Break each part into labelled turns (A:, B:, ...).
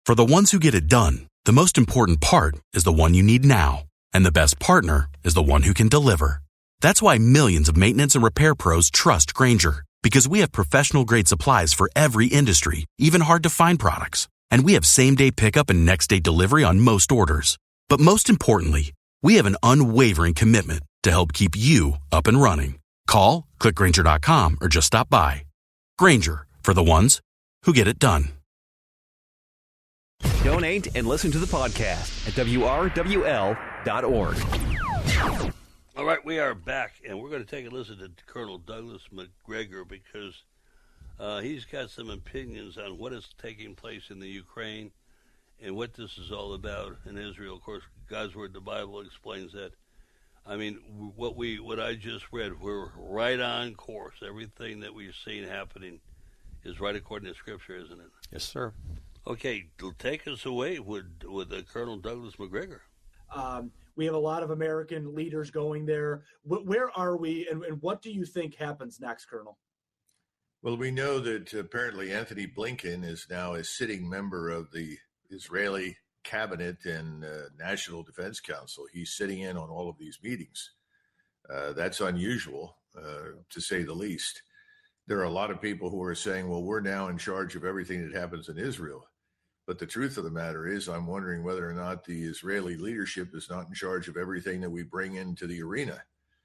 A: For the ones who get it done, the most important part is the one you need now. And the best partner is the one who can deliver. That's why millions of maintenance and repair pros trust Grainger, because we have professional-grade supplies for every industry, even hard-to-find products. And we have same-day pickup and next-day delivery on most orders. But most importantly, we have an unwavering commitment to help keep you up and running. Call, click Grainger.com, or just stop by. Grainger, for the ones who get it done.
B: Donate and listen to the podcast at WRWL.org.
C: All right, we are back, and we're going to take a listen to Colonel Douglas Macgregor because he's got some opinions on what is taking place in the Ukraine and what this is all about in Israel. Of course, God's Word, the Bible, explains that. I mean, what I just read, we're right on course. Everything that we've seen happening is right according to Scripture, isn't it?
D: Yes, sir.
C: Okay, take us away with Colonel Douglas Macgregor.
E: We have a lot of American leaders going there. Where are we, and what do you think happens next, Colonel?
F: Well, we know that apparently Anthony Blinken is now a sitting member of the Israeli cabinet and National Defense Council. He's sitting in on all of these meetings. That's unusual, to say the least. There are a lot of people who are saying, well, we're now in charge of everything that happens in Israel. But the truth of the matter is, I'm wondering whether or not the Israeli leadership is not in charge of everything that we bring into the arena.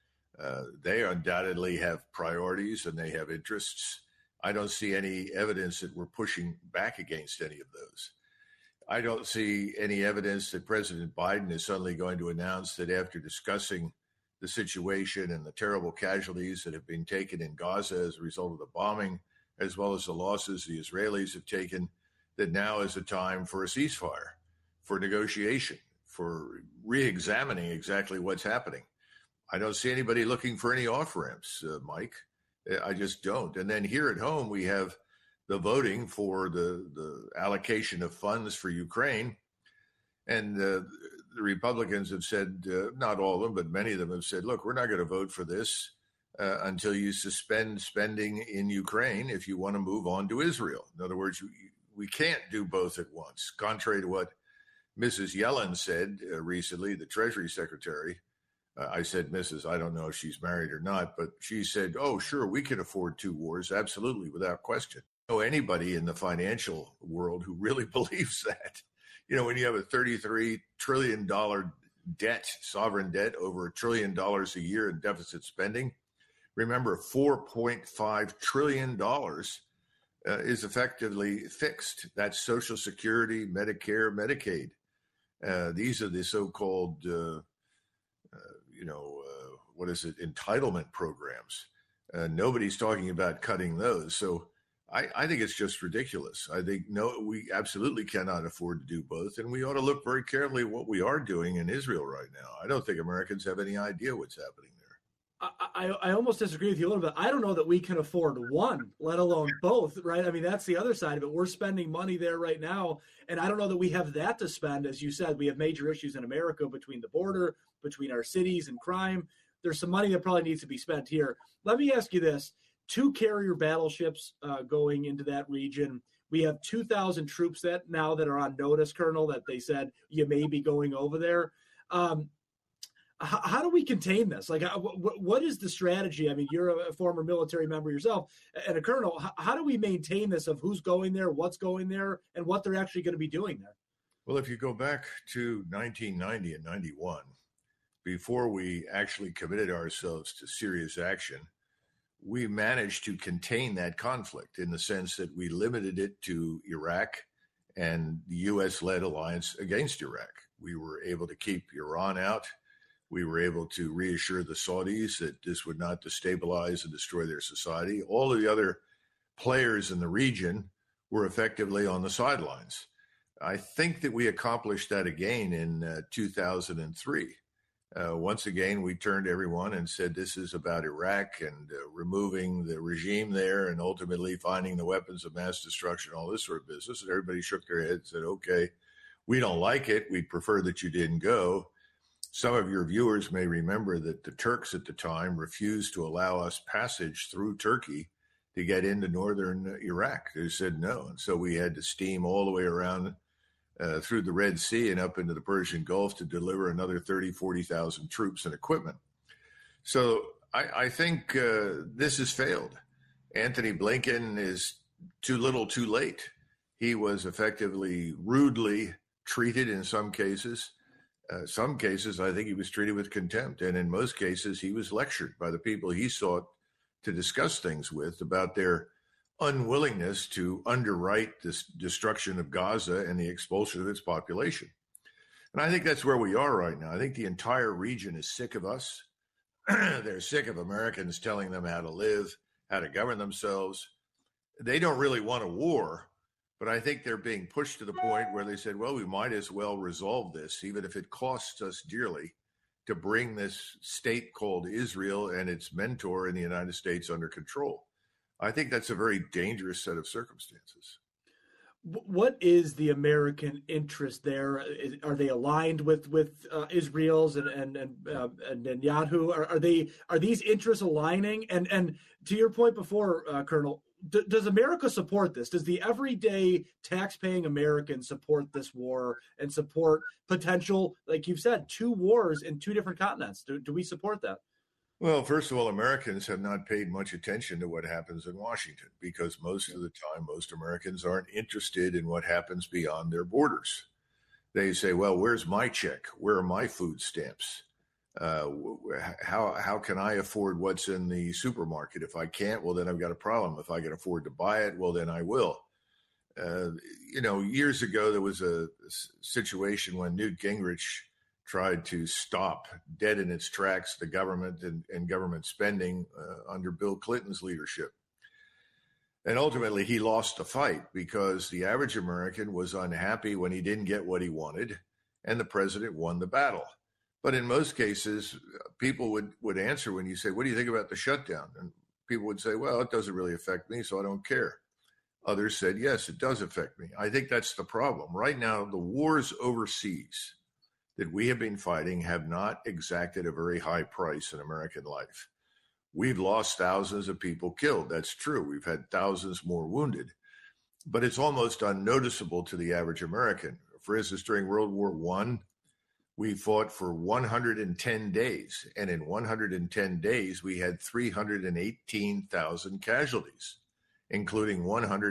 F: They undoubtedly have priorities and they have interests. I don't see any evidence that we're pushing back against any of those. I don't see any evidence that President Biden is suddenly going to announce that after discussing the situation and the terrible casualties that have been taken in Gaza as a result of the bombing, as well as the losses the Israelis have taken, that now is a time for a ceasefire, for negotiation, for re-examining exactly what's happening. I don't see anybody looking for any off-ramps, Mike. I just don't. And then here at home, we have the voting for the allocation of funds for Ukraine. And the Republicans have said, not all of them, but many of them have said, look, we're not going to vote for this until you suspend spending in Ukraine if you want to move on to Israel. In other words, we can't do both at once, contrary to what Mrs. Yellen said recently, the Treasury Secretary. I said, Mrs., I don't know if she's married or not, but she said, oh, sure, we can afford two wars, absolutely, without question. No, anybody in the financial world who really believes that. You know, when you have a $33 trillion debt, sovereign debt, over $1 trillion a year in deficit spending, remember, $4.5 trillion is effectively fixed. That's Social Security, Medicare, Medicaid. These are the so-called, entitlement programs. Nobody's talking about cutting those. So I think it's just ridiculous. I think, no, we absolutely cannot afford to do both. And we ought to look very carefully at what we are doing in Israel right now. I don't think Americans have any idea what's happening there.
E: I almost disagree with you a little bit. I don't know that we can afford one, let alone both, right? I mean, that's the other side of it. We're spending money there right now, and I don't know that we have that to spend. As you said, we have major issues in America between the border, between our cities and crime. There's some money that probably needs to be spent here. Let me ask you this. 2 carrier battleships going into that region. We have 2,000 troops that are on notice, Colonel, that they said you may be going over there. How do we contain this? Like, what is the strategy? I mean, you're a former military member yourself and a colonel. How do we maintain this of who's going there, what's going there, and what they're actually going to be doing there?
F: Well, if you go back to 1990 and 91, before we actually committed ourselves to serious action, we managed to contain that conflict in the sense that we limited it to Iraq and the U.S.-led alliance against Iraq. We were able to keep Iran out. We were able to reassure the Saudis that this would not destabilize and destroy their society. All of the other players in the region were effectively on the sidelines. I think that we accomplished that again in 2003. Once again, we turned to everyone and said, this is about Iraq and removing the regime there and ultimately finding the weapons of mass destruction, all this sort of business. And everybody shook their heads and said, okay, we don't like it. We'd prefer that you didn't go. Some of your viewers may remember that the Turks at the time refused to allow us passage through Turkey to get into northern Iraq. They said no. And so we had to steam all the way around through the Red Sea and up into the Persian Gulf to deliver another 30, 40,000 troops and equipment. So I think this has failed. Anthony Blinken is too little too late. He was effectively rudely treated in some cases. Some cases, I think he was treated with contempt. And in most cases, he was lectured by the people he sought to discuss things with about their unwillingness to underwrite this destruction of Gaza and the expulsion of its population. And I think that's where we are right now. I think the entire region is sick of us. They're sick of Americans telling them how to live, how to govern themselves. They don't really want a war, but I think they're being pushed to the point where they said, well, we might as well resolve this, even if it costs us dearly, to bring this state called Israel and its mentor in the United States under control. I think that's a very dangerous set of circumstances.
E: What is the American interest there? Are they aligned with Israel's and Netanyahu? Are these interests aligning? And to your point before, Colonel, does America support this? Does the everyday tax-paying American support this war and support potential, like you've said, 2 wars in 2 different continents? Do we support that?
F: Well, first of all, Americans have not paid much attention to what happens in Washington because most of the time, most Americans aren't interested in what happens beyond their borders. They say, well, where's my check? Where are my food stamps? How can I afford what's in the supermarket? If I can't, well, then I've got a problem. If I can afford to buy it, well, then I will. Years ago, there was a situation when Newt Gingrich tried to stop dead in its tracks the government and government spending under Bill Clinton's leadership. And ultimately, he lost the fight because the average American was unhappy when he didn't get what he wanted, and the president won the battle. But in most cases, people would answer when you say, what do you think about the shutdown? And people would say, well, it doesn't really affect me, so I don't care. Others said, yes, it does affect me. I think that's the problem. Right now, the wars overseas that we have been fighting have not exacted a very high price in American life. We've lost thousands of people killed. That's true. We've had thousands more wounded. But it's almost unnoticeable to the average American. For instance, during World War I, we fought for 110 days. And in 110 days, we had 318,000 casualties, including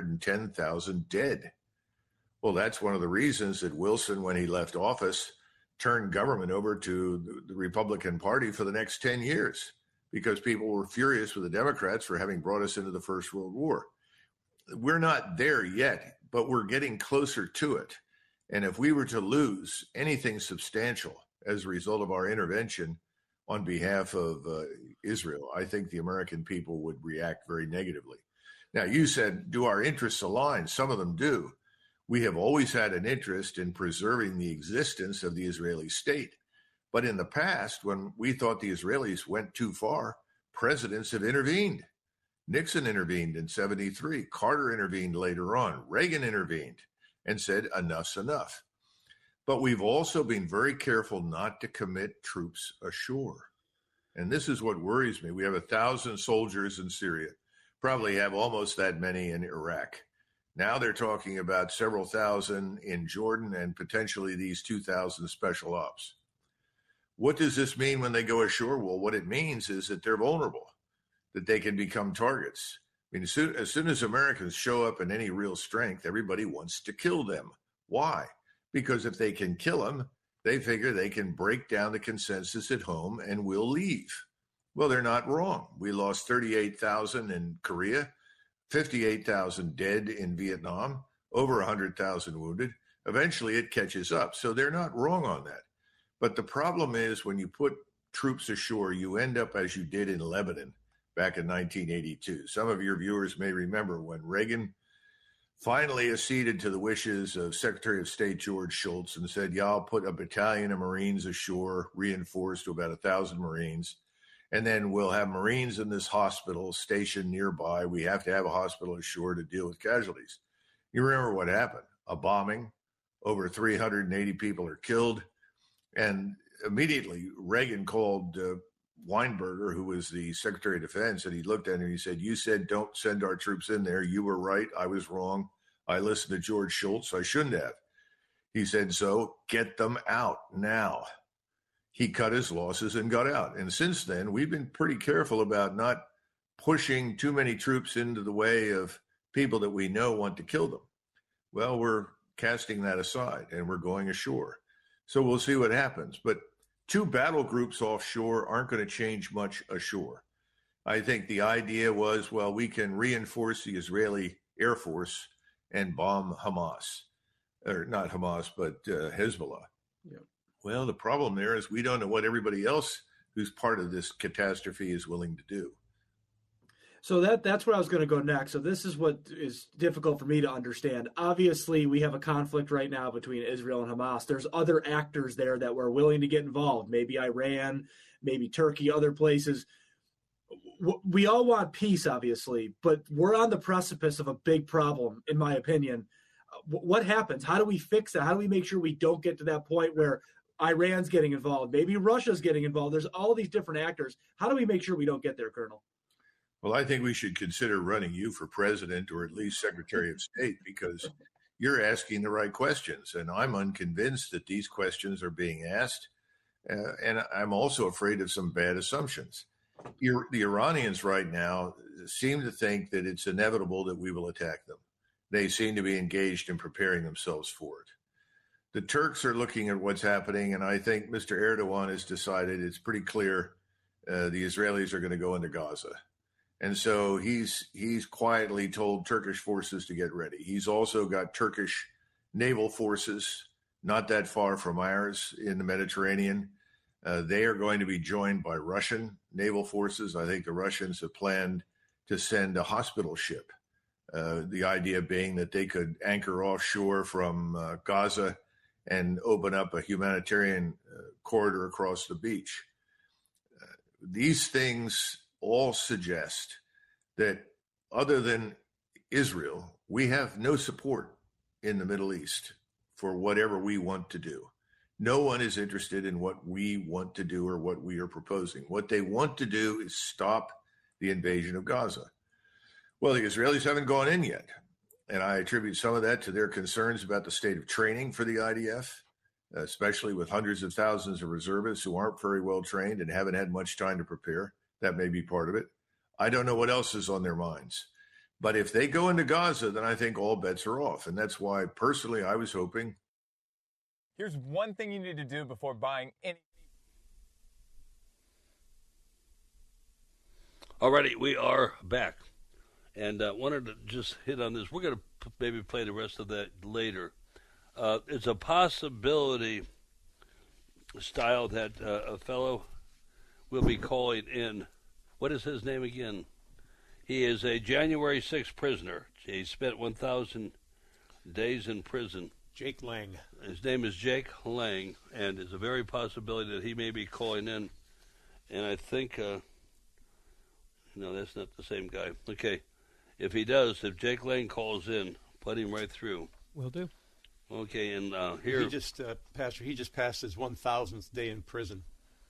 F: 110,000 dead. Well, that's one of the reasons that Wilson, when he left office, turned government over to the Republican Party for the next 10 years because people were furious with the Democrats for having brought us into the First World War. We're not there yet, but we're getting closer to it. And if we were to lose anything substantial as a result of our intervention on behalf of Israel, I think the American people would react very negatively. Now, you said, do our interests align? Some of them do. We have always had an interest in preserving the existence of the Israeli state. But in the past, when we thought the Israelis went too far, presidents have intervened. Nixon intervened in 1973. Carter intervened later on. Reagan intervened and said, enough's enough. But we've also been very careful not to commit troops ashore. And this is what worries me. We have 1,000 soldiers in Syria, probably have almost that many in Iraq. Now they're talking about several thousand in Jordan and potentially these 2,000 special ops. What does this mean when they go ashore? Well, what it means is that they're vulnerable, that they can become targets. I mean, as soon as Americans show up in any real strength, everybody wants to kill them. Why? Because if they can kill them, they figure they can break down the consensus at home and will leave. Well, they're not wrong. We lost 38,000 in Korea. 58,000 dead in Vietnam, over 100,000 wounded. Eventually it catches up. So they're not wrong on that. But the problem is when you put troops ashore, you end up as you did in Lebanon back in 1982. Some of your viewers may remember when Reagan finally acceded to the wishes of Secretary of State George Shultz and said, yeah, I'll put a battalion of Marines ashore, reinforced to about 1,000 Marines. And then we'll have Marines in this hospital stationed nearby. We have to have a hospital ashore to deal with casualties. You remember what happened? A bombing. Over 380 people are killed. And immediately Reagan called Weinberger, who was the Secretary of Defense, and he looked at him and he said, you said don't send our troops in there. You were right. I was wrong. I listened to George Shultz. I shouldn't have. He said, so get them out now. He cut his losses and got out. And since then, we've been pretty careful about not pushing too many troops into the way of people that we know want to kill them. Well, we're casting that aside and we're going ashore. So we'll see what happens. But 2 battle groups offshore aren't going to change much ashore. I think the idea was, well, we can reinforce the Israeli Air Force and bomb Hamas. Or not Hamas, but Hezbollah.
E: Yeah.
F: Well, the problem there is we don't know what everybody else who's part of this catastrophe is willing to do.
E: So that's where I was going to go next. So this is what is difficult for me to understand. Obviously, we have a conflict right now between Israel and Hamas. There's other actors there that were willing to get involved, maybe Iran, maybe Turkey, other places. We all want peace, obviously, but we're on the precipice of a big problem, in my opinion. What happens? How do we fix that? How do we make sure we don't get to that point where Iran's getting involved? Maybe Russia's getting involved. There's all these different actors. How do we make sure we don't get there, Colonel?
F: Well, I think we should consider running you for president or at least Secretary of State because you're asking the right questions. And I'm unconvinced that these questions are being asked. And I'm also afraid of some bad assumptions. The Iranians right now seem to think that it's inevitable that we will attack them. They seem to be engaged in preparing themselves for it. The Turks are looking at what's happening, and I think Mr. Erdogan has decided it's pretty clear the Israelis are going to go into Gaza. And so he's quietly told Turkish forces to get ready. He's also got Turkish naval forces not that far from ours in the Mediterranean. They are going to be joined by Russian naval forces. I think the Russians have planned to send a hospital ship. The idea being that they could anchor offshore from Gaza and open up a humanitarian corridor across the beach. These things all suggest that other than Israel, we have no support in the Middle East for whatever we want to do. No one is interested in what we want to do or what we are proposing. What they want to do is stop the invasion of Gaza. Well, the Israelis haven't gone in yet. And I attribute some of that to their concerns about the state of training for the IDF, especially with hundreds of thousands of reservists who aren't very well trained and haven't had much time to prepare. That may be part of it. I don't know what else is on their minds. But if they go into Gaza, then I think all bets are off. And that's why, personally, I was hoping.
D: Here's one thing you need to do before buying any.
C: Alrighty, we are back. And wanted to just hit on this. We're going to maybe play the rest of that later. It's a possibility, Style, that a fellow will be calling in. What is his name again? He is a January 6th prisoner. He spent 1,000 days in prison.
G: Jake Lang.
C: His name is Jake Lang, and there's a very possibility that he may be calling in. And I think, no, that's not the same guy. Okay. If he does, if Jake Lang calls in, put him right through.
G: Will do.
C: Okay, and here...
G: Pastor, he just passed his 1,000th day in prison.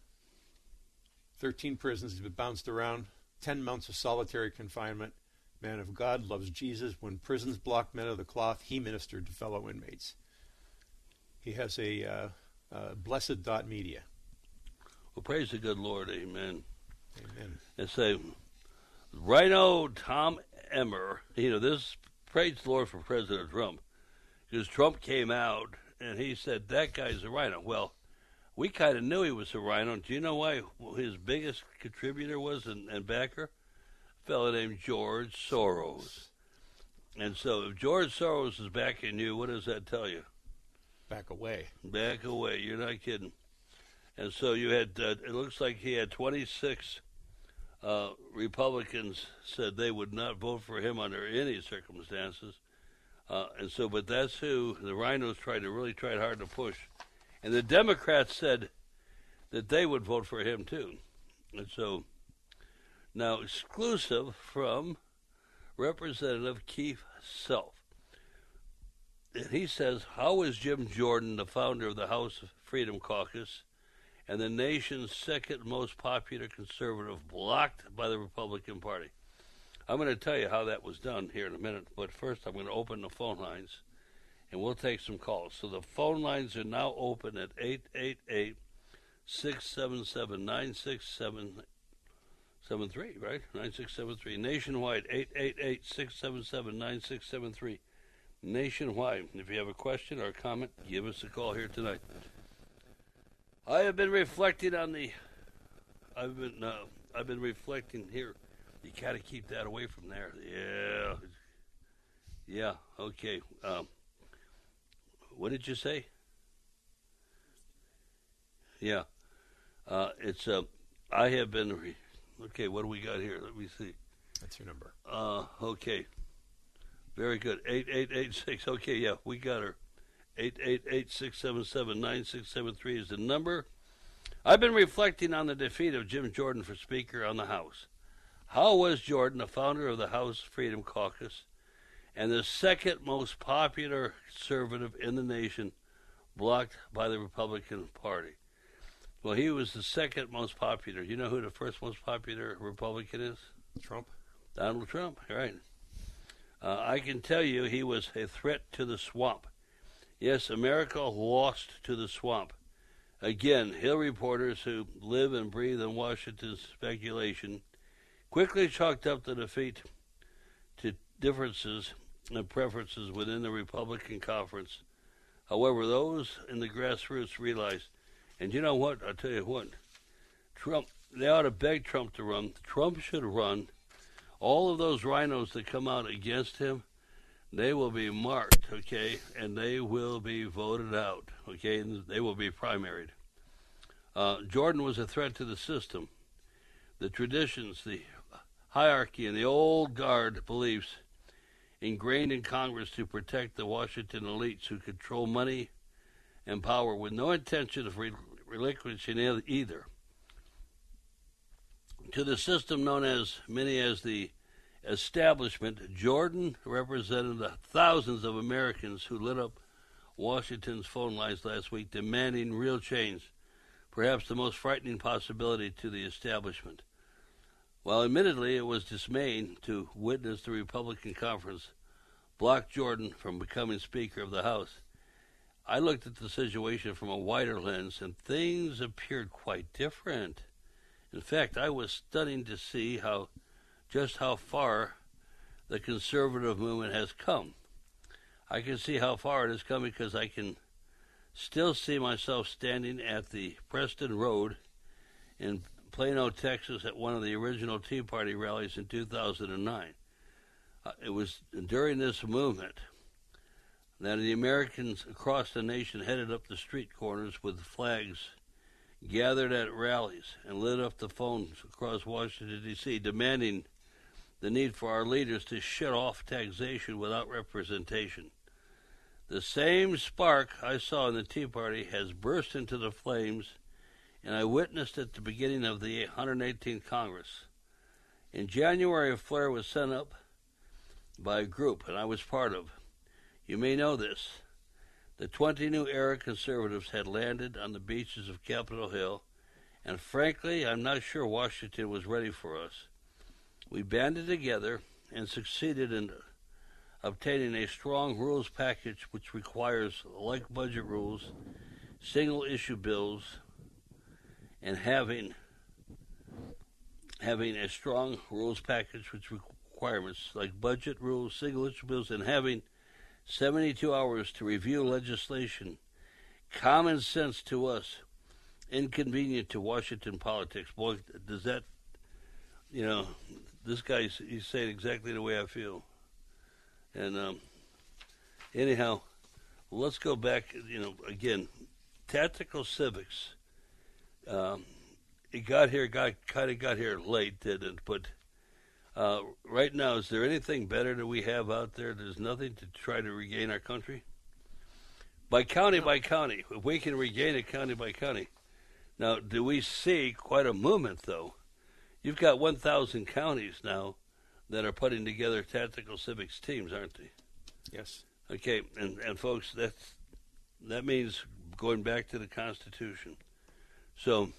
G: 13 prisons, he's been bounced around, 10 months of solitary confinement. Man of God, loves Jesus. When prisons blocked men of the cloth, he ministered to fellow inmates. He has a blessed.media.
C: Well, praise the good Lord, amen.
G: Amen.
C: And say, Rhino Tom Emmer, this, praise the Lord for President Trump, because Trump came out and he said, that guy's a rhino. Well, we kind of knew he was a rhino. Do you know why his biggest contributor was and backer? A fellow named George Soros. And so if George Soros is backing you, what does that tell you?
G: Back away.
C: Back away. You're not kidding. And so you had, it looks like he had 26 Republicans said they would not vote for him under any circumstances. And so, but that's who the rhinos really tried hard to push. And the Democrats said that they would vote for him too. And so, now exclusive from Representative Keith Self. And he says, how is Jim Jordan, the founder of the House Freedom Caucus, and the nation's second most popular conservative, blocked by the Republican Party? I'm going to tell you how that was done here in a minute, but first I'm going to open the phone lines. and we'll take some calls. So the phone lines are now open at 888-677-9673, right? 9673. Nationwide, 888-677-9673. Nationwide. If you have a question or a comment, give us a call here tonight. I have been reflecting on the... I've been reflecting here. You got to keep that away from there. Yeah, okay. What did you say? Yeah. I have been... Okay, what do we got here? Let me see.
G: That's your number.
C: Okay. Very good. 8886. Okay, yeah, we got her. 888-677-9673 is the number. I've been reflecting on the defeat of Jim Jordan for Speaker on the House. How was Jordan, the founder of the House Freedom Caucus and the second most popular conservative in the nation, blocked by the Republican Party? Well, he was the second most popular. You know who the first most popular Republican is?
G: Trump.
C: Donald Trump, right. I can tell you he was a threat to the swamp. Yes, America lost to the swamp. Again, Hill reporters who live and breathe in Washington's speculation quickly chalked up the defeat to differences and preferences within the Republican conference. However, those in the grassroots realized, and you know what? I'll tell you what. Trump, they ought to beg Trump to run. Trump should run. All of those rhinos that come out against him, they will be marked, okay, and they will be voted out, okay, and they will be primaried. Jordan was a threat to the system, the traditions, the hierarchy, and the old guard beliefs ingrained in Congress to protect the Washington elites who control money and power with no intention of relinquishing either. To the system known as many as the establishment, Jordan represented the thousands of Americans who lit up Washington's phone lines last week demanding real change, perhaps the most frightening possibility to the establishment. While admittedly it was dismaying to witness the Republican conference block Jordan from becoming Speaker of the House, I looked at the situation from a wider lens and things appeared quite different. In fact, I was stunned to see just how far the conservative movement has come. I can see how far it has come because I can still see myself standing at the Preston Road in Plano, Texas, at one of the original Tea Party rallies in 2009. It was during this movement that the Americans across the nation headed up the street corners with flags, gathered at rallies, and lit up the phones across Washington, D.C., demanding the need for our leaders to shut off taxation without representation. The same spark I saw in the Tea Party has burst into the flames, and I witnessed at the beginning of the 118th Congress. In January, a flare was sent up by a group, and I was part of. You may know this. The 20 New Era conservatives had landed on the beaches of Capitol Hill, and frankly, I'm not sure Washington was ready for us. We banded together and succeeded in obtaining a strong rules package which requires like budget rules, single-issue bills, and having a strong rules package which requirements like budget rules, single-issue bills, and having 72 hours to review legislation, common sense to us, inconvenient to Washington politics. Boy, does that, this guy, he's saying exactly the way I feel. And anyhow, let's go back, again, tactical civics. It got here late, didn't it? But right now, is there anything better that we have out there? There's nothing to try to regain our country? By county, if we can regain it county by county. Now, do we see quite a movement, though? You've got 1,000 counties now that are putting together tactical civics teams, aren't they?
G: Yes.
C: Okay, and folks, that means going back to the Constitution. So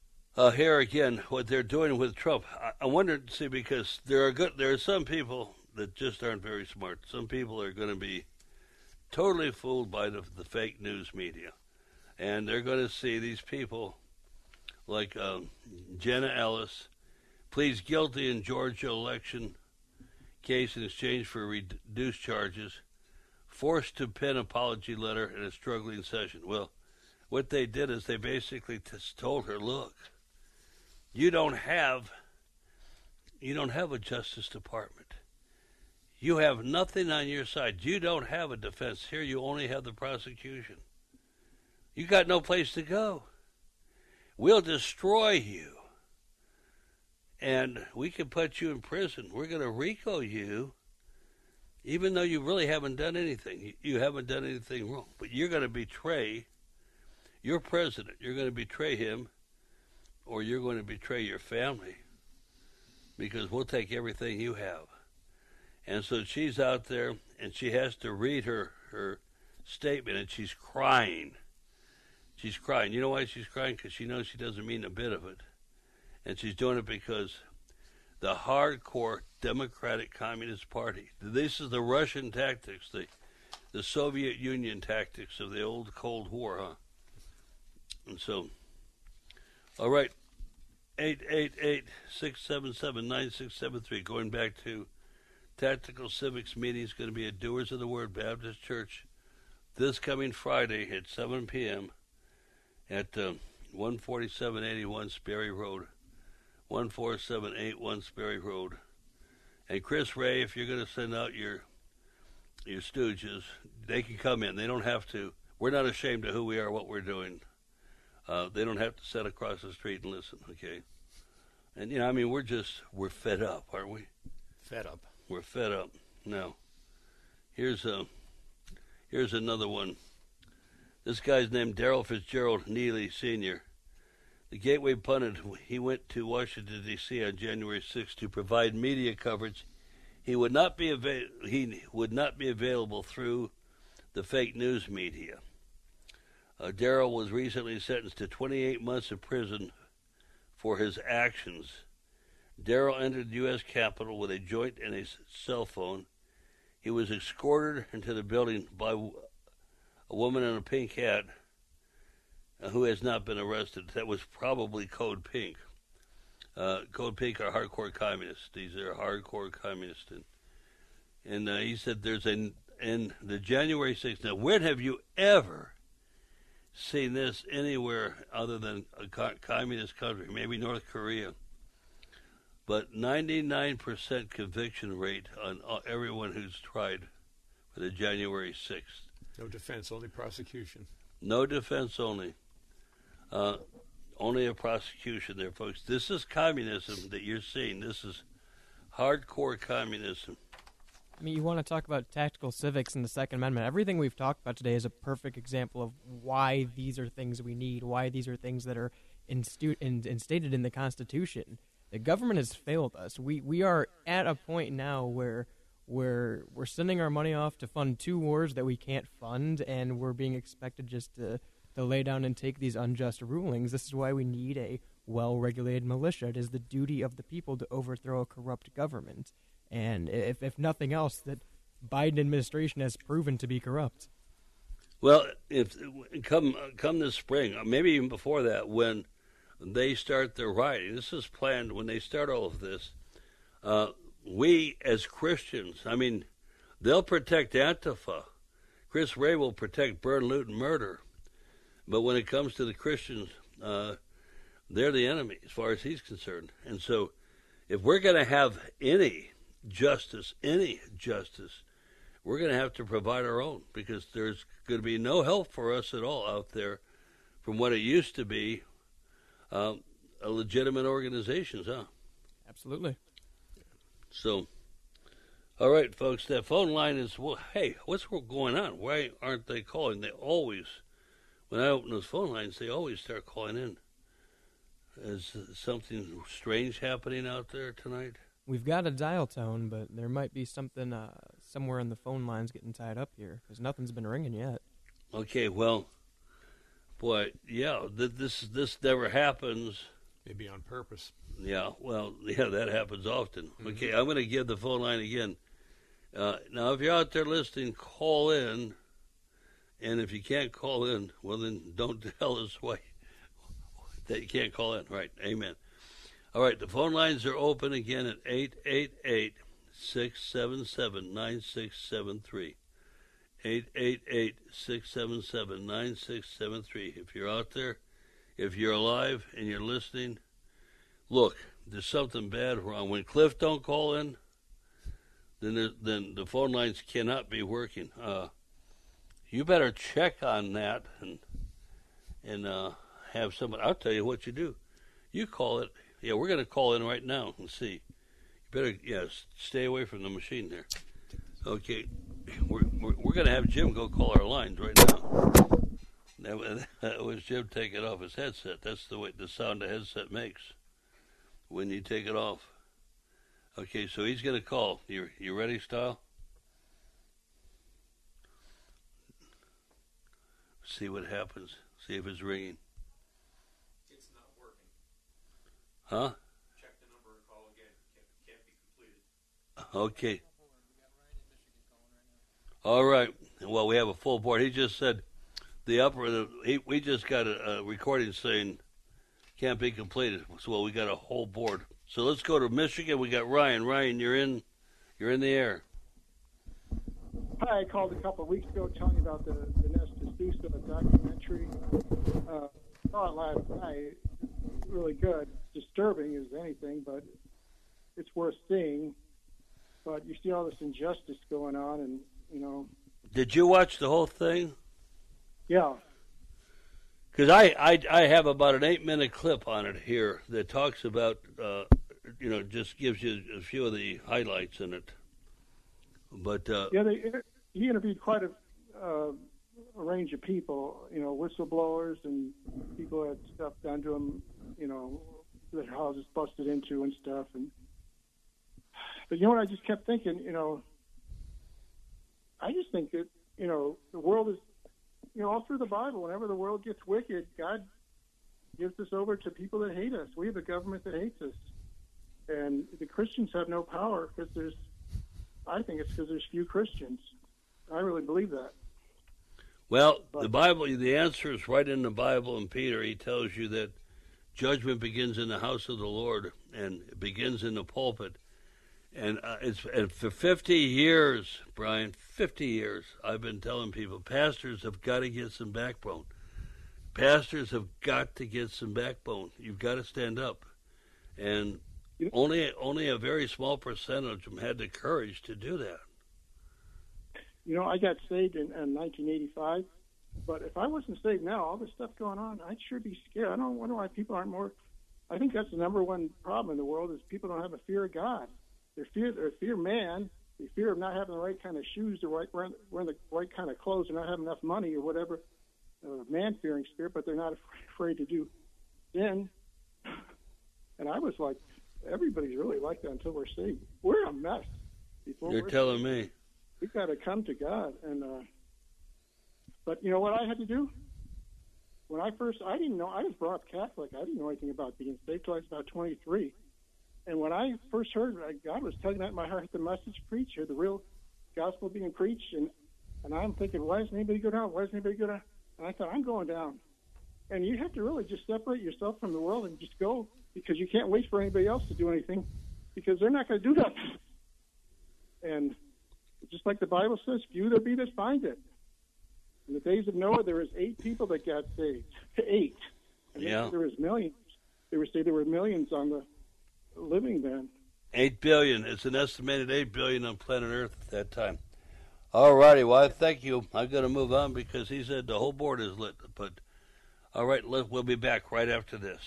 C: here again, what they're doing with Trump, I wonder, see, because there are some people that just aren't very smart. Some people are going to be totally fooled by the fake news media. And they're going to see these people like Jenna Ellis pleads guilty in Georgia election case in exchange for reduced charges, forced to pen apology letter in a struggling session. Well, what they did is they basically just told her, look, you don't have a Justice Department. You have nothing on your side. You don't have a defense. Here you only have the prosecution. You got no place to go. We'll destroy you. And we can put you in prison. We're going to RICO you, even though you really haven't done anything. You haven't done anything wrong. But you're going to betray your president. You're going to betray him, or you're going to betray your family, because we'll take everything you have. And so she's out there, and she has to read her statement, and she's crying. She's crying. You know why she's crying? Because she knows she doesn't mean a bit of it. And she's doing it because the hardcore Democratic Communist Party, this is the Russian tactics, the Soviet Union tactics of the old Cold War, huh? And so, all right, 888-677-9673, going back to Tactical Civics meeting is going to be at Doers of the Word Baptist Church this coming Friday at 7 p.m. at 14781 Sperry Road, 14781 Sperry Road. And Chris Ray, if you're going to send out your stooges, they can come in. They don't have to. We're not ashamed of who we are, what we're doing. They don't have to sit across the street and listen, okay? And, you know, I mean, we're fed up, aren't we?
G: Fed up.
C: We're fed up. Now, here's another one. This guy's named Daryl Fitzgerald Neely Sr. The Gateway pundit, he went to Washington, D.C. on January 6th to provide media coverage. He would not be available through the fake news media. Daryl was recently sentenced to 28 months in prison for his actions. Daryl entered the U.S. Capitol with a joint and a cell phone. He was escorted into the building by a woman in a pink hat who has not been arrested. That was probably Code Pink. Code Pink are hardcore communists. These are hardcore communists. And he said there's in the January 6th. Now, when have you ever seen this anywhere other than a communist country? Maybe North Korea. But 99% conviction rate on everyone who's tried for the January 6th.
G: No defense, only prosecution.
C: No defense only. Only a prosecution there, folks. This is communism that you're seeing. This is hardcore communism.
H: I mean, you want to talk about tactical civics and the Second Amendment. Everything we've talked about today is a perfect example of why these are things we need, why these are things that are instated in the Constitution. The government has failed us. We are at a point now where we're sending our money off to fund two wars that we can't fund, and we're being expected just to lay down and take these unjust rulings. This is why we need a well-regulated militia. It is the duty of the people to overthrow a corrupt government. And if nothing else, that Biden administration has proven to be corrupt.
C: Well, if come this spring, maybe even before that, when they start their rioting, this is planned when they start all of this, we as Christians, I mean, they'll protect Antifa. Chris Ray will protect burn, loot, and murder. But when it comes to the Christians, they're the enemy as far as he's concerned. And so if we're going to have any justice, we're going to have to provide our own, because there's going to be no help for us at all out there from what it used to be a legitimate organizations, huh?
H: Absolutely.
C: So, all right, folks, that phone line is, well, hey, what's going on? Why aren't they calling? They always, when I open those phone lines, they always start calling in. Is something strange happening out there tonight?
H: We've got a dial tone, but there might be something somewhere in the phone lines getting tied up here, because nothing's been ringing yet.
C: Okay, well, boy, yeah, this never happens.
G: Maybe on purpose.
C: Yeah, well, yeah, that happens often. Mm-hmm. Okay, I'm going to give the phone line again. Now, if you're out there listening, call in. And if you can't call in, well, then don't tell us why that you can't call in. Right. Amen. All right. The phone lines are open again at 888-677-9673. 888-677-9673. If you're out there, if you're alive and you're listening, look, there's something bad wrong. When Cliff don't call in, then the phone lines cannot be working. You better check on that and have somebody. I'll tell you what you do. You call it. Yeah, we're going to call in right now and see. You better, stay away from the machine there. Okay, we're going to have Jim go call our lines right now. That was Jim taking off his headset. That's the way the sound the headset makes when you take it off. Okay, so he's going to call. You ready, Style? See what happens. See if it's ringing.
G: It's not working.
C: Huh?
G: Check the number and call again. Can't be completed.
C: Okay. All right. Well, we have a full board. He just said we just got a recording saying can't be completed. So we got a whole board. So let's go to Michigan. We got Ryan. Ryan, you're in the air.
I: Hi, I called a couple of weeks ago telling you about the Nestor Sousa documentary. Saw it last night. Really good. Disturbing as anything, but it's worth seeing. But you see all this injustice going on, and
C: Did you watch the whole thing?
I: Yeah.
C: Because I have about an 8-minute clip on it here that talks about, just gives you a few of the highlights in it. But
I: he interviewed quite a range of people, whistleblowers and people who had stuff done to them, their houses busted into and stuff. But what I just kept thinking, I just think that, the world is, all through the Bible, whenever the world gets wicked, God gives us over to people that hate us. We have a government that hates us. And the Christians have no power because I think it's because there's few Christians. I really believe that.
C: Well, the Bible, the answer is right in the Bible. And Peter, he tells you that judgment begins in the house of the Lord and it begins in the pulpit. And and for 50 years, Brian, 50 years, I've been telling people, pastors have got to get some backbone. Pastors have got to get some backbone. You've got to stand up. And only a very small percentage of them had the courage to do that.
I: I got saved in 1985, but if I wasn't saved now, all this stuff going on, I'd sure be scared. I don't wonder why people aren't more. I think that's the number one problem in the world is people don't have a fear of God. They fear man. They fear of not having the right kind of shoes, wearing the right kind of clothes, or not having enough money, or whatever. Man-fearing spirit, but they're not afraid to do sin. And I was like, everybody's really like that until we're saved. We're a mess.
C: You're telling me.
I: We've got to come to God. But you know what I had to do? When I didn't know, I was brought up Catholic. I didn't know anything about being saved until I was about 23. And when I first heard God was tugging at my heart, the message preached, the real gospel being preached, and I'm thinking, why doesn't anybody go down? Why doesn't anybody go down? And I thought, I'm going down. And you have to really just separate yourself from the world and just go, because you can't wait for anybody else to do anything, because they're not going to do that. And just like the Bible says, few there be that find it. In the days of Noah, there was 8 people that got saved. 8. And there was millions. They would say there were millions on the living then.
C: 8 billion. It's an estimated 8 billion on planet Earth at that time. All righty. Well, I thank you. I'm going to move on because he said the whole board is lit. But all right, we'll be back right after this.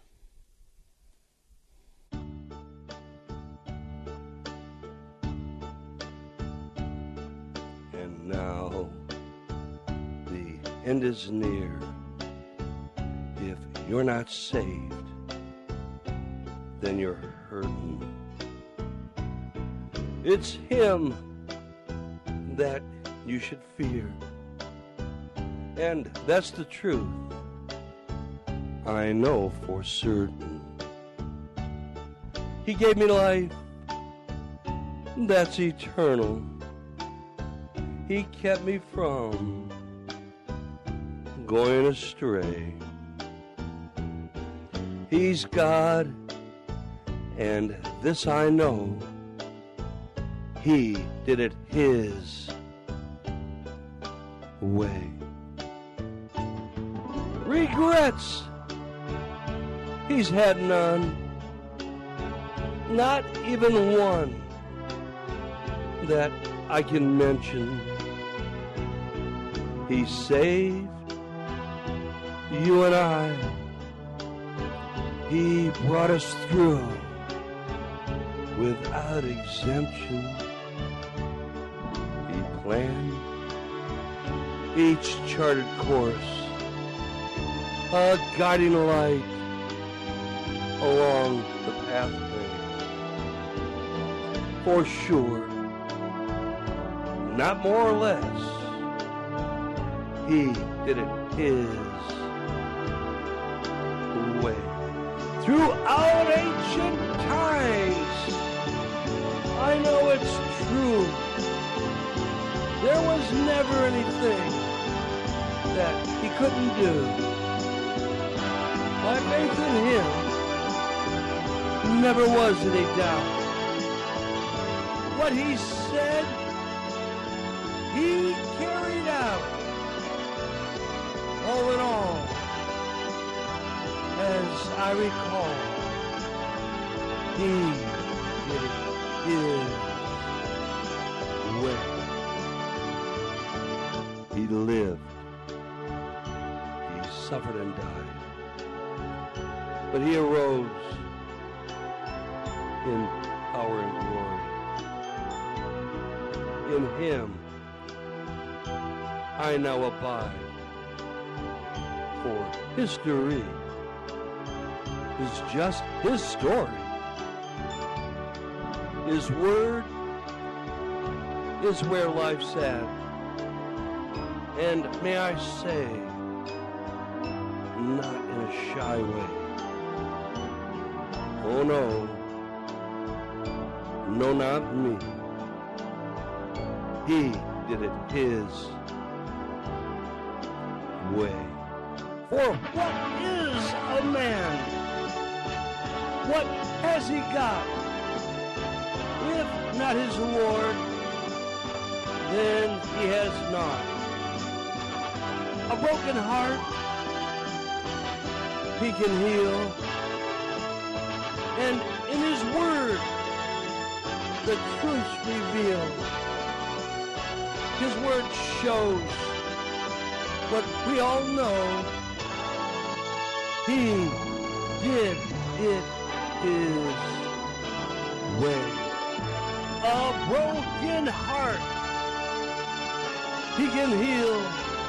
C: And now the end is near. If you're not saved, then you're hurting. It's him that you should fear. And that's the truth. I know for certain. He gave me life. That's eternal. He kept me from going astray. He's God, and this I know. He did it His way. Regrets, He's had none, not even one that I can mention. He saved you and I. He brought us through without exemption. He planned each charted course, a guiding light along the pathway. For sure, not more or less, He did it His way. Throughout ancient times, I know it's true, there was never anything that He couldn't do. My faith in Him never was any doubt. What He said, He carried out. All in all, as I recall, He did it His way. He lived, He suffered and died, but He arose in power and glory. In Him I now abide, for history is just His story. His word is where life's at. And may I say, not in a shy way. Oh no, no, not me. He did it His way. For what is a man? What has he got? If not his Lord, then he has not. A broken heart He can heal. And in His word, the truth's revealed. His word shows what we all know. He did it His way. A broken heart He can heal.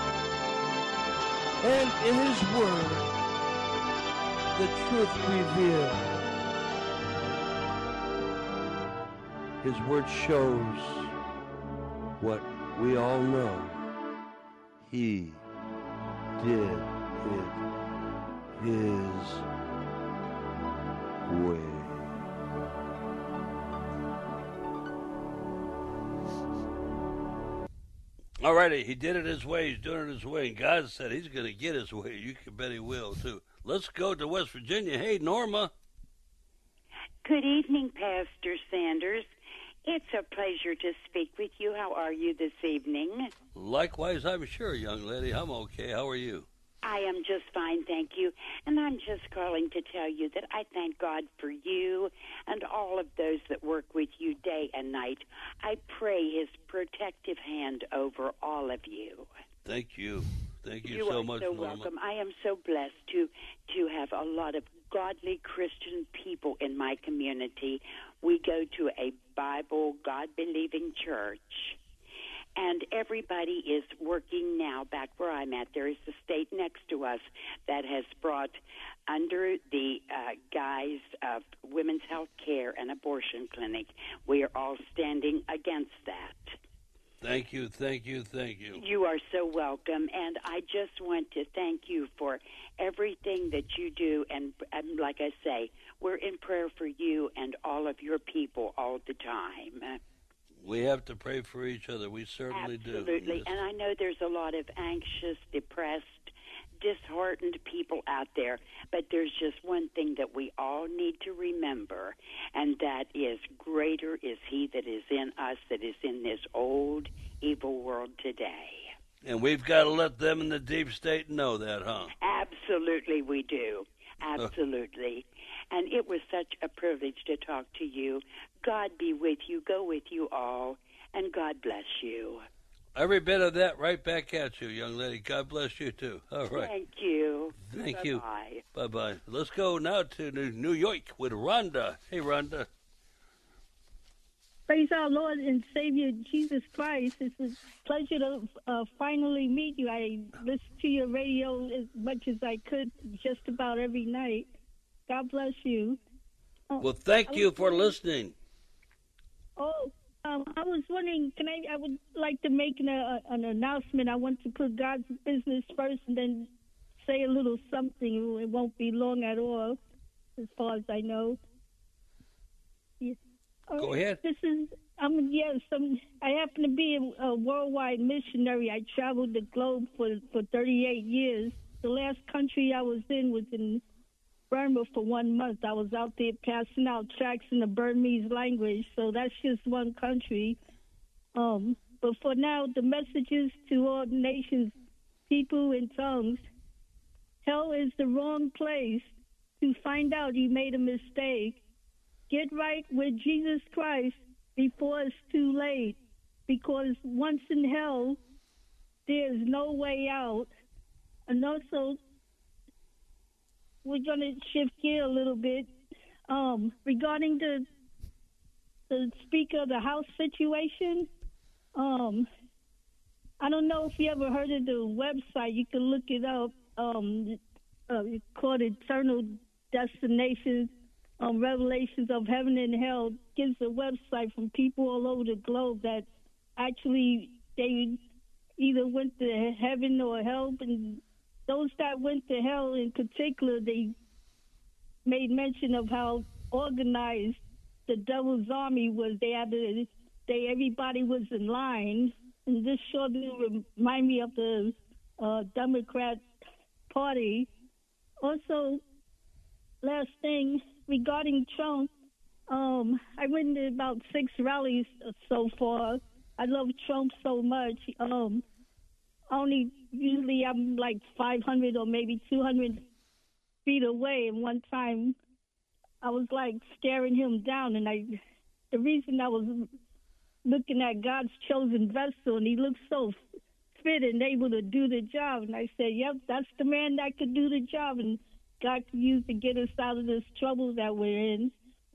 C: And in His word, the truth revealed. His word shows what we all know. He did it His way. Alrighty, He did it His way. He's doing it His way. And God said He's going to get His way. You can bet He will, too. Let's go to West Virginia. Hey, Norma.
J: Good evening, Pastor Sanders. It's a pleasure to speak with you. How are you this evening?
C: Likewise, I'm sure, young lady. I'm okay. How are you?
J: I am just fine, thank you. And I'm just calling to tell you that I thank God for you and all of those that work with you day and night. I pray His protective hand over all of you.
C: Thank you. Thank you so much,
J: You are so
C: Norma.
J: welcome. I am so blessed to have a lot of godly Christian people in my community. We go to a Bible, God-believing church. And everybody is working now back where I'm at. There is a state next to us that has brought under the guise of women's health care and abortion clinic. We are all standing against that.
C: Thank you, thank you, thank you.
J: You are so welcome. And I just want to thank you for everything that you do. And like I say, we're in prayer for you and all of your people all the time.
C: We have to pray for each other. We certainly do.
J: Absolutely. And I know there's a lot of anxious, depressed, disheartened people out there, but there's just one thing that we all need to remember, and that is, greater is he that is in us that is in this old, evil world today.
C: And we've got to let them in the deep state know that, huh?
J: Absolutely we do. Absolutely. And it was such a privilege to talk to you. God be with you. Go with you all. And God bless you.
C: Every bit of that right back at you, young lady. God bless you, too. All right.
J: Thank you.
C: Thank
J: Bye-bye.
C: you. Bye-bye. Let's go now to New York with Rhonda. Hey, Rhonda.
K: Praise our Lord and Savior Jesus Christ. It's a pleasure to finally meet you. I listened to your radio as much as I could just about every night. God bless you.
C: Well, thank you for listening.
K: I was wondering, I would like to make an announcement. I want to put God's business first and then say a little something. It won't be long at all, as far as I know. Yeah.
C: Go ahead.
K: I happen to be a worldwide missionary. I traveled the globe for 38 years. The last country I was in was in Burma for 1 month. I was out there passing out tracts in the Burmese language, so that's just one country. But for now, the messages to all nations, people, and tongues. Hell is the wrong place to find out you made a mistake. Get right with Jesus Christ before it's too late, because once in hell, there's no way out. And also, we're going to shift gear a little bit. Regarding the Speaker of the House situation, I don't know if you ever heard of the website. You can look it up. It's called Eternal Destinations. Revelations of Heaven and Hell gives a website from people all over the globe that actually they either went to heaven or hell. And those that went to hell in particular, they made mention of how organized the devil's army was. Everybody was in line. And this sure did remind me of the Democrat Party. Also, last thing, regarding Trump, I went to about 6 rallies so far. I love Trump so much. Usually I'm like 500 or maybe 200 feet away, and one time I was like staring him down, and the reason I was looking at God's chosen vessel, and he looked so fit and able to do the job, and I said, yep, that's the man that could do the job, and God can use to get us out of this trouble that we're in.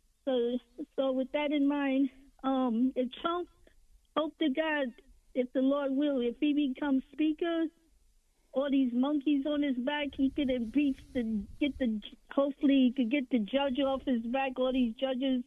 K: So with that in mind, if Trump, hope to God, if the Lord will, if he becomes Speaker, all these monkeys on his back, he could impeach hopefully he could get the judge off his back, all these judges,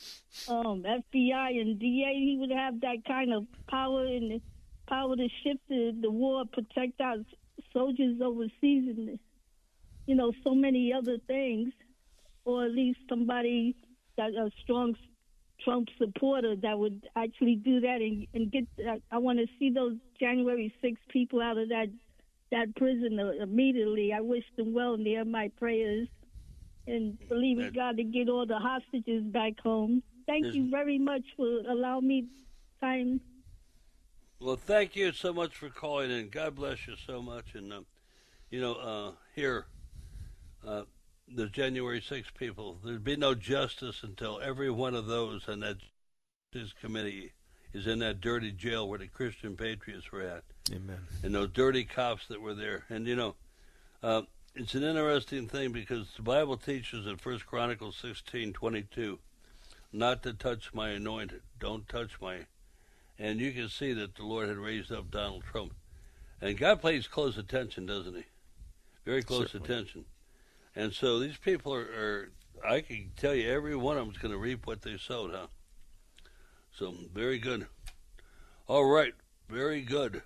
K: FBI and DA, he would have that kind of power and the power to shift the war, protect our soldiers overseas, and so many other things, or at least somebody that a strong Trump supporter that would actually do that and get that. I want to see those January 6 people out of that prison immediately. I wish them well, and they're my prayers, and believe in God to get all the hostages back home. Thank you very much for allowing me time.
C: Well, thank you so much for calling in. God bless you so much. And, here, the January 6 people, there'd be no justice until every one of those on that Justice Committee is in that dirty jail where the Christian Patriots were at.
G: Amen.
C: And those dirty cops that were there. And, it's an interesting thing because the Bible teaches in 1 Chronicles 16:22, not to touch my anointed. Don't touch my... And you can see that the Lord had raised up Donald Trump. And God pays close attention, doesn't he? Very close attention. And so these people are, I can tell you, every one of them is going to reap what they sowed, huh? So, very good. All right, very good.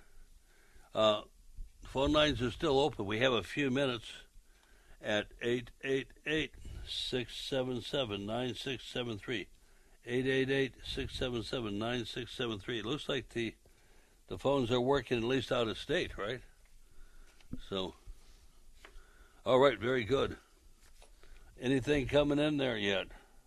C: Phone lines are still open. We have a few minutes at 888-677-9673. 888-677-9673. It looks like the phones are working at least out of state, right? So, all right, very good. Anything coming in there yet?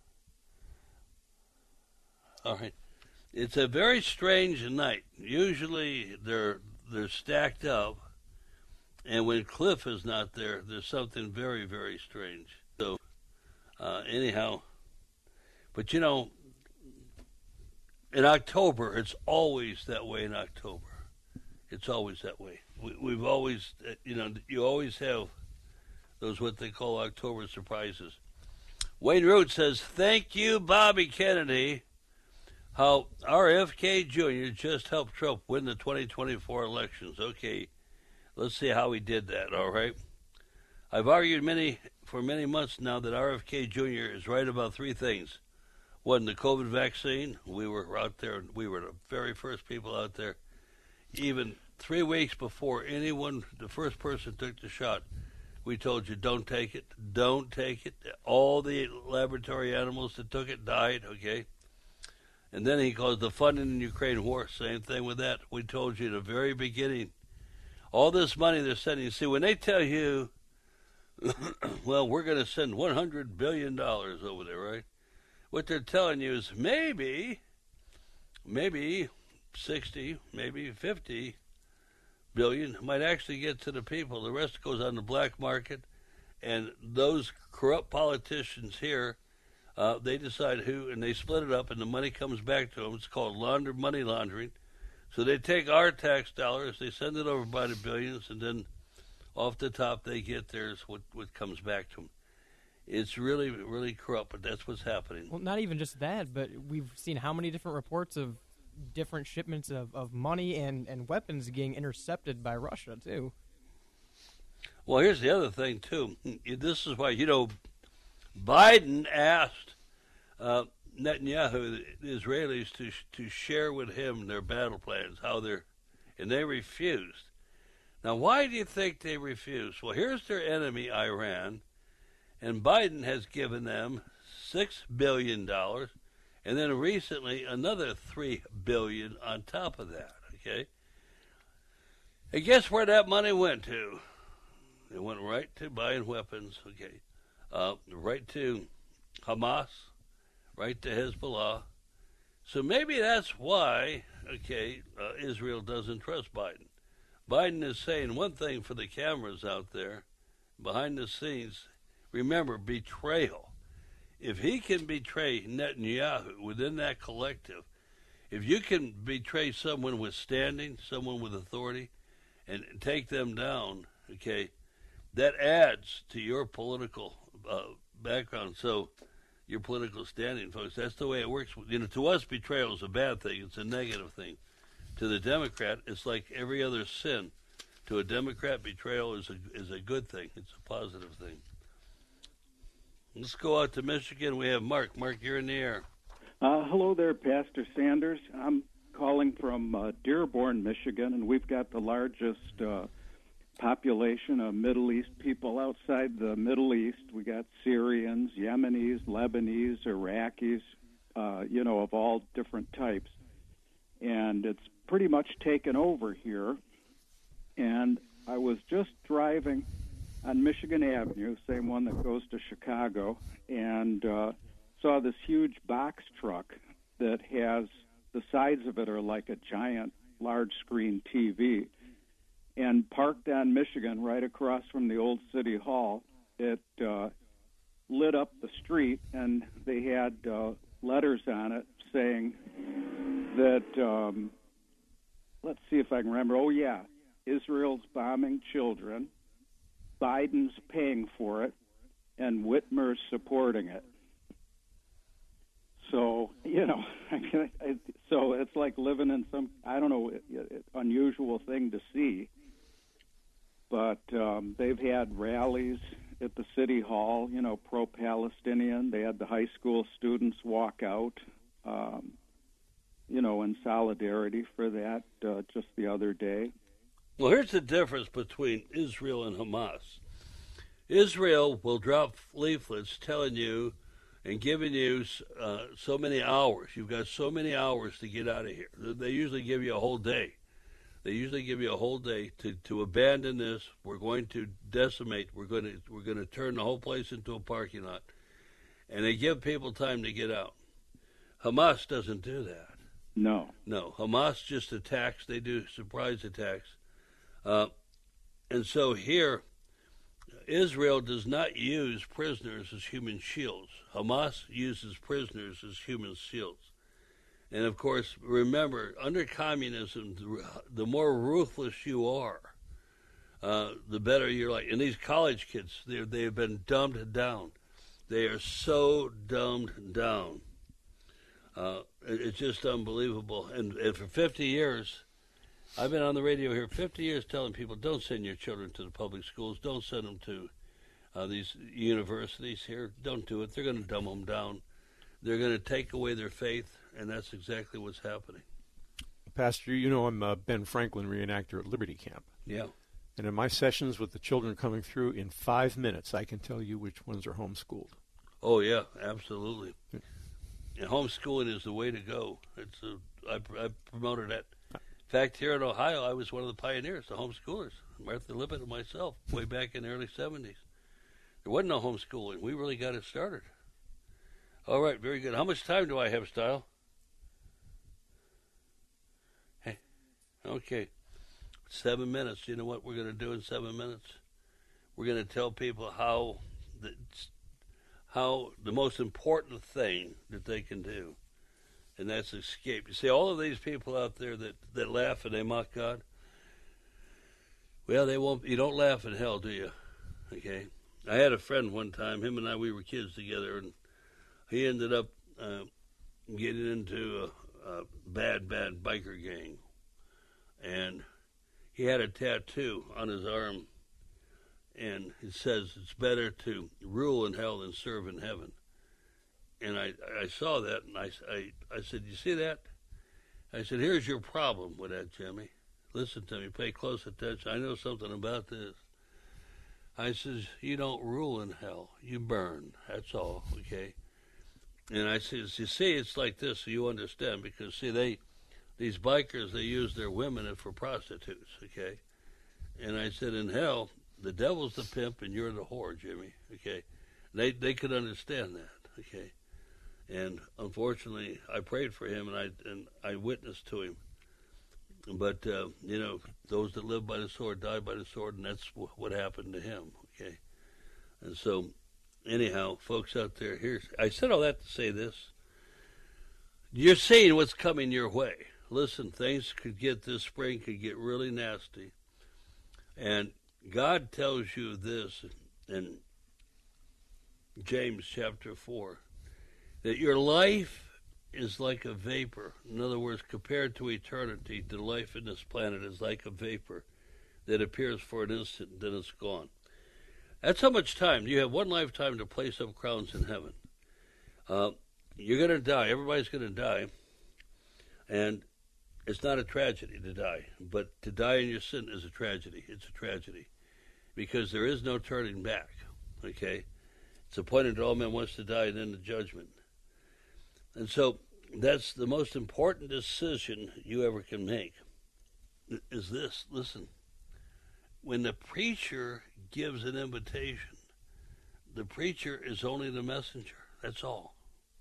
C: All right. It's a very strange night. Usually they're stacked up, and when Cliff is not there, there's something very, very strange. So, anyhow, but you know, in October, it's always that way in October. It's always that way. We've always, you always have those what they call October surprises. Wayne Root says, thank you, Bobby Kennedy. How RFK Jr. just helped Trump win the 2024 elections. Okay, let's see how he did that, all right? I've argued for many months now that RFK Jr. is right about three things. One, the COVID vaccine. We were out there. We were the very first people out there. Even 3 weeks before the first person took the shot, we told you, don't take it. Don't take it. All the laboratory animals that took it died, okay? And then he calls the funding in Ukraine war. Same thing with that. We told you at the very beginning, all this money they're sending. See, when they tell you, well, we're going to send $100 billion over there, right? What they're telling you is maybe 60, maybe 50 billion might actually get to the people. The rest goes on the black market, and those corrupt politicians here, they decide who, and they split it up, and the money comes back to them. It's called money laundering. So they take our tax dollars, they send it over by the billions, and then off the top they get theirs, what comes back to them. It's really, really corrupt, but that's what's happening.
H: Well, not even just that, but we've seen how many different reports of different shipments of money and weapons getting intercepted by Russia, too.
C: Well, here's the other thing, too. This is why, Biden asked Netanyahu, the Israelis, to share with him their battle plans, and they refused. Now, why do you think they refused? Well, here's their enemy, Iran, and Biden has given them $6 billion, and then recently another $3 billion on top of that, okay? And guess where that money went to? It went right to buying weapons, okay? Right to Hamas, right to Hezbollah. So maybe that's why, Israel doesn't trust Biden. Biden is saying one thing for the cameras out there, behind the scenes. Remember, betrayal. If he can betray Netanyahu within that collective, if you can betray someone with standing, someone with authority, and take them down, that adds to your political background. So your political standing, folks, that's the way it works. To us, betrayal is a bad thing. It's a negative thing. To the Democrat, it's like every other sin. To a Democrat, betrayal is a good thing. It's a positive thing. Let's go out to Michigan. We have Mark. Mark, you're in the air.
L: Hello there, Pastor Sanders. I'm calling from Dearborn, Michigan, and we've got the largest population of Middle East people outside the Middle East. We got Syrians, Yemenis, Lebanese, Iraqis, of all different types. And it's pretty much taken over here. And I was just driving on Michigan Avenue, same one that goes to Chicago, and saw this huge box truck that has, the sides of it are like a giant large screen TV. And parked on Michigan right across from the old City Hall, it lit up the street, and they had letters on it saying that, let's see if I can remember, Israel's bombing children, Biden's paying for it, and Whitmer's supporting it. So, so it's like living in some, unusual thing to see. But they've had rallies at the City Hall, pro-Palestinian. They had the high school students walk out, in solidarity for that just the other day.
C: Well, here's the difference between Israel and Hamas. Israel will drop leaflets telling you and giving you so many hours. You've got so many hours to get out of here. They usually give you a whole day. They usually give you a whole day to abandon this. We're going to decimate. We're going to turn the whole place into a parking lot. And they give people time to get out. Hamas doesn't do that.
L: No.
C: Hamas just attacks. They do surprise attacks. And so here, Israel does not use prisoners as human shields. Hamas uses prisoners as human shields. And, of course, remember, under communism, the more ruthless you are, the better you're like. And these college kids, they have been dumbed down. They are so dumbed down. It's just unbelievable. And for 50 years, I've been on the radio here 50 years telling people, don't send your children to the public schools. Don't send them to these universities here. Don't do it. They're going to dumb them down. They're going to take away their faith, and that's exactly what's happening.
G: Pastor, you know I'm a Ben Franklin reenactor at Liberty Camp.
C: Yeah.
G: And in my sessions with the children coming through, in 5 minutes, I can tell you which ones are homeschooled.
C: Oh, yeah, absolutely. And homeschooling is the way to go. I promoted that. In fact, here in Ohio, I was one of the pioneers, the homeschoolers, Martha Lippitt and myself, way back in the early 70s. There wasn't no homeschooling. We really got it started. All right, very good. How much time do I have, Style? Hey, okay. 7 minutes. You know what we're going to do in 7 minutes? We're going to tell people how the most important thing that they can do, and that's escape. You see, all of these people out there that laugh and they mock God, well, they won't. You don't laugh in hell, do you? Okay. I had a friend one time. Him and I, we were kids together, and he ended up getting into a bad biker gang, and he had a tattoo on his arm, and it says it's better to rule in hell than serve in heaven. And I saw that, and I said, you see that? I said, here's your problem with that, Jimmy. Listen to me, pay close attention. I know something about this. I says, you don't rule in hell, you burn. That's all, okay? And I says, you see, it's like this, so you understand, because, see, these bikers, they use their women for prostitutes, okay? And I said, in hell, the devil's the pimp and you're the whore, Jimmy, okay? They could understand that, okay? And unfortunately, I prayed for him and I witnessed to him. But, you know, those that live by the sword die by the sword, and that's what happened to him, okay? And so, anyhow, folks out there, I said all that to say this. You're seeing what's coming your way. Listen, things this spring could get really nasty. And God tells you this in James chapter 4, that your life is like a vapor. In other words, compared to eternity, the life in this planet is like a vapor that appears for an instant, then it's gone. That's how much time. You have one lifetime to place up crowns in heaven. You're going to die. Everybody's going to die. And it's not a tragedy to die. But to die in your sin is a tragedy. It's a tragedy. Because there is no turning back. Okay? It's appointed that all men wants to die and then the judgment. And so that's the most important decision you ever can make, is this. Listen, when the preacher gives an invitation, the preacher is only the messenger. That's all.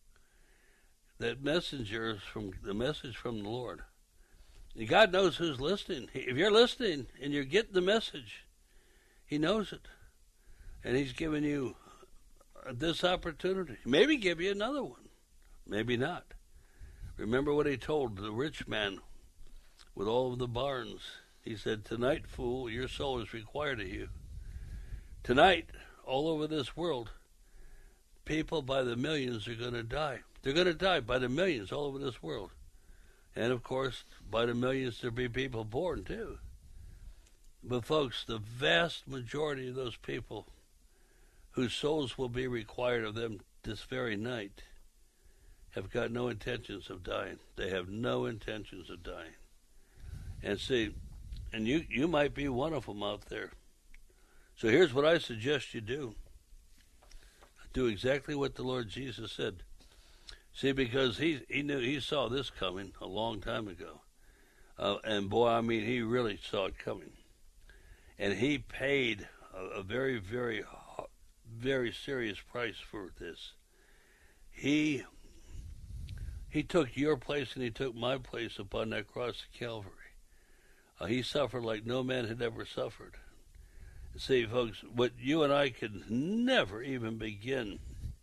C: That messenger is the message from the Lord. And God knows who's listening. If you're listening and you're getting the message, He knows it. And He's given you this opportunity. Maybe give you another one. Maybe not. Remember what He told the rich man with all of the barns. He said, tonight, fool, your soul is required of you. Tonight, all over this world, people by the millions are going to die. They're going to die by the millions all over this world. And, of course, by the millions there'll be people born, too. But, folks, the vast majority of those people whose souls will be required of them this very night have got no intentions of dying. They have no intentions of dying. And see, and you might be one of them out there. So here's what I suggest you do. do exactly what the Lord Jesus said. See, because he saw this coming a long time ago. And boy, I mean, he really saw it coming. And he paid a very, very, very serious price for this. He took your place and he took my place upon that cross of Calvary. He suffered like no man had ever suffered. See, folks, what you and I could never even begin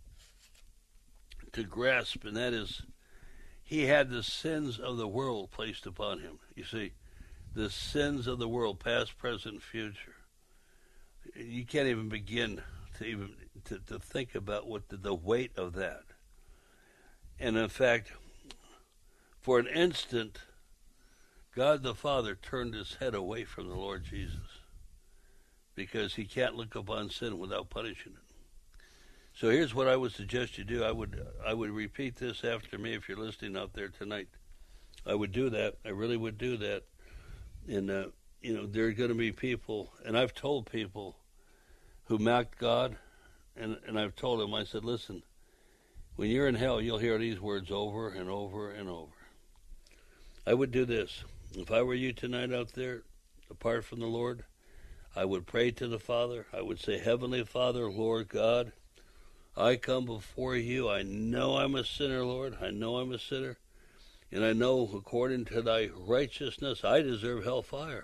C: to grasp, and that is, he had the sins of the world placed upon him. You see, the sins of the world, past, present, future. You can't even begin to think about what the weight of that. And in fact, for an instant, God the Father turned his head away from the Lord Jesus, because he can't look upon sin without punishing it. So here's what I would suggest you do. I would repeat this after me if you're listening out there tonight. I would do that. I really would do that. And, there are going to be people, and I've told people who mocked God, and I've told them, I said, listen, when you're in hell, you'll hear these words over and over and over. I would do this. If I were you tonight out there, apart from the Lord, I would pray to the Father. I would say, Heavenly Father, Lord God, I come before you. I know I'm a sinner, Lord. I know I'm a sinner. And I know according to thy righteousness, I deserve hellfire.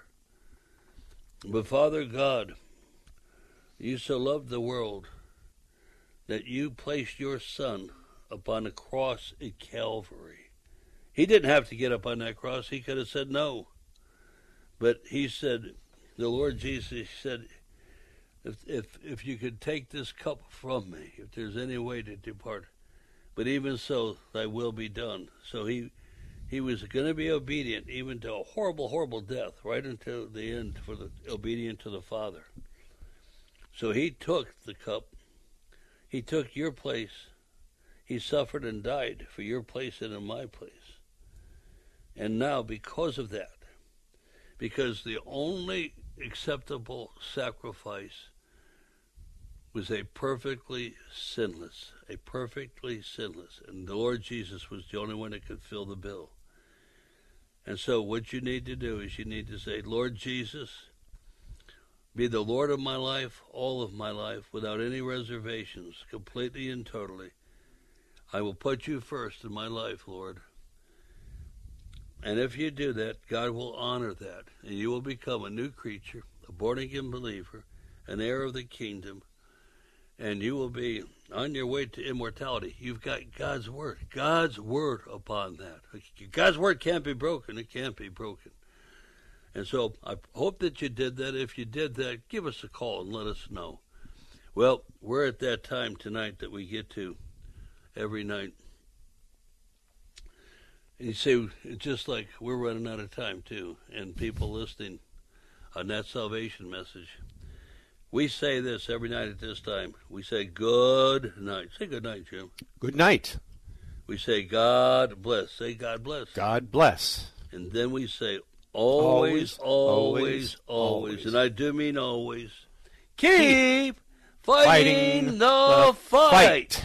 C: But Father God, you so loved the world that you placed your Son upon a cross at Calvary. He didn't have to get up on that cross. He could have said no. But he said, the Lord Jesus said, if you could take this cup from me, if there's any way to depart, but even so, thy will be done. So he was going to be obedient even to a horrible, horrible death, right until the end, for the obedient to the Father. So he took the cup. He took your place. He suffered and died for your place and in my place. And now, because of that, because the only acceptable sacrifice was a perfectly sinless, and the Lord Jesus was the only one that could fill the bill. And so what you need to do is you need to say, Lord Jesus, be the Lord of my life, all of my life, without any reservations, completely and totally. I will put you first in my life, Lord. And if you do that, God will honor that, and you will become a new creature, a born-again believer, an heir of the kingdom, and you will be on your way to immortality. You've got God's word upon that. God's word can't be broken. It can't be broken. And so I hope that you did that. If you did that, give us a call and let us know. Well, we're at that time tonight that we get to every night. And you see, it's just like we're running out of time, too. And people listening on that salvation message, we say this every night at this time. We say good night. Say good night, Jim.
G: Good night.
C: We say God bless. Say God bless.
G: God bless.
C: And then we say always, always, always. And I do mean always. Keep fighting the fight.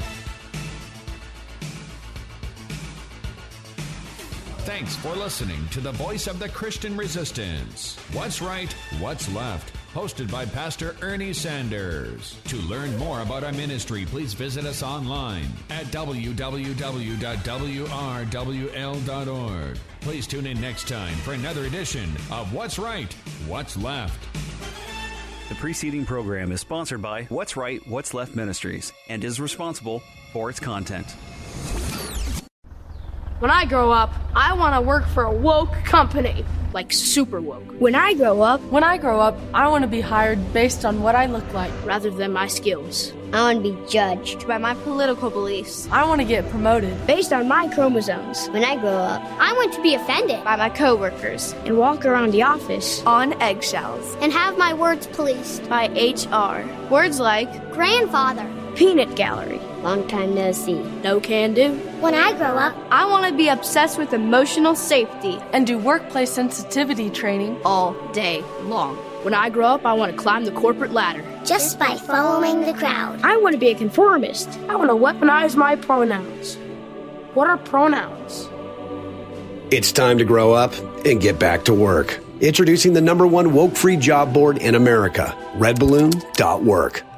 M: Thanks for listening to the Voice of the Christian Resistance. What's Right, What's Left? Hosted by Pastor Ernie Sanders. To learn more about our ministry, please visit us online at www.wrwl.org. Please tune in next time for another edition of What's Right, What's Left.
B: The preceding program is sponsored by What's Right, What's Left Ministries and is responsible for its content.
N: When I grow up, I want to work for a woke company, like super woke.
O: When I grow up,
N: I want to be hired based on what I look like, rather than my skills.
O: I want to be judged
N: by my political beliefs.
O: I want to get promoted based on my chromosomes. When I grow up,
K: I want to be offended
N: by my coworkers
O: and walk around the office
N: on eggshells
K: and have my words policed
N: by HR. Words like
K: grandfather,
O: peanut gallery,
K: long time no see,
N: no can do.
K: When I grow up,
N: I want to be obsessed with emotional safety and do workplace sensitivity training all day long. When I grow up, I want to climb the corporate ladder.
O: Just by following the crowd.
P: I want to be a conformist. I want to weaponize my pronouns. What are pronouns?
Q: It's time to grow up and get back to work. Introducing the #1 woke-free job board in America, redballoon.work.